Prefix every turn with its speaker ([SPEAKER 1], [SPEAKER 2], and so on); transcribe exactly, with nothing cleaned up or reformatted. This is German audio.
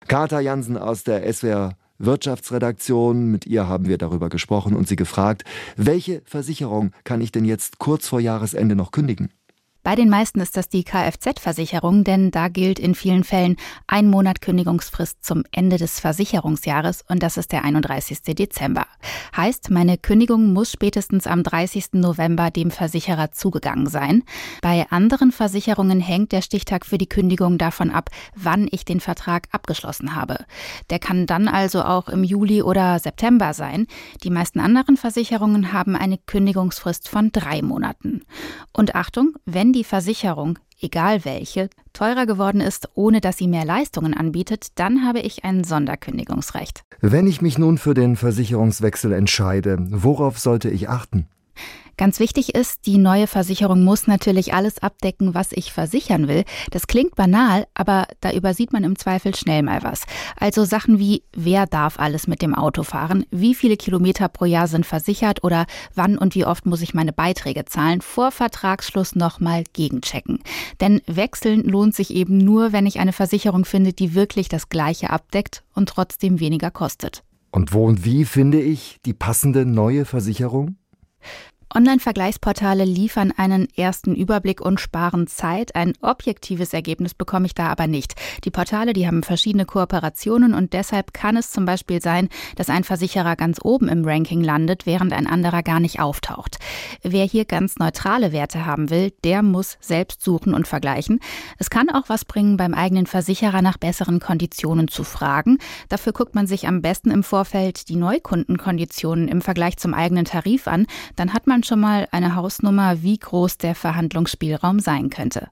[SPEAKER 1] Kata Jansen aus der S W R Wirtschaftsredaktion. Mit ihr haben wir darüber gesprochen und sie gefragt, welche Versicherung kann ich denn jetzt kurz vor Jahresende noch kündigen?
[SPEAKER 2] Bei den meisten ist das die Kfz-Versicherung, denn da gilt in vielen Fällen ein Monat Kündigungsfrist zum Ende des Versicherungsjahres und das ist der einunddreißigsten Dezember. Heißt, meine Kündigung muss spätestens am dreißigsten November dem Versicherer zugegangen sein. Bei anderen Versicherungen hängt der Stichtag für die Kündigung davon ab, wann ich den Vertrag abgeschlossen habe. Der kann dann also auch im Juli oder September sein. Die meisten anderen Versicherungen haben eine Kündigungsfrist von drei Monaten. Und Achtung, wenn die Versicherung, egal welche, teurer geworden ist, ohne dass sie mehr Leistungen anbietet, dann habe ich ein Sonderkündigungsrecht.
[SPEAKER 1] Wenn ich mich nun für den Versicherungswechsel entscheide, worauf sollte ich achten?
[SPEAKER 2] Ganz wichtig ist, die neue Versicherung muss natürlich alles abdecken, was ich versichern will. Das klingt banal, aber da übersieht man im Zweifel schnell mal was. Also Sachen wie, wer darf alles mit dem Auto fahren, wie viele Kilometer pro Jahr sind versichert oder wann und wie oft muss ich meine Beiträge zahlen, vor Vertragsschluss nochmal gegenchecken. Denn wechseln lohnt sich eben nur, wenn ich eine Versicherung finde, die wirklich das Gleiche abdeckt und trotzdem weniger kostet.
[SPEAKER 1] Und wo und wie finde ich die passende neue Versicherung?
[SPEAKER 2] Online-Vergleichsportale liefern einen ersten Überblick und sparen Zeit. Ein objektives Ergebnis bekomme ich da aber nicht. Die Portale, die haben verschiedene Kooperationen und deshalb kann es zum Beispiel sein, dass ein Versicherer ganz oben im Ranking landet, während ein anderer gar nicht auftaucht. Wer hier ganz neutrale Werte haben will, der muss selbst suchen und vergleichen. Es kann auch was bringen, beim eigenen Versicherer nach besseren Konditionen zu fragen. Dafür guckt man sich am besten im Vorfeld die Neukundenkonditionen im Vergleich zum eigenen Tarif an. Dann hat man schon mal eine Hausnummer, wie groß der Verhandlungsspielraum sein könnte.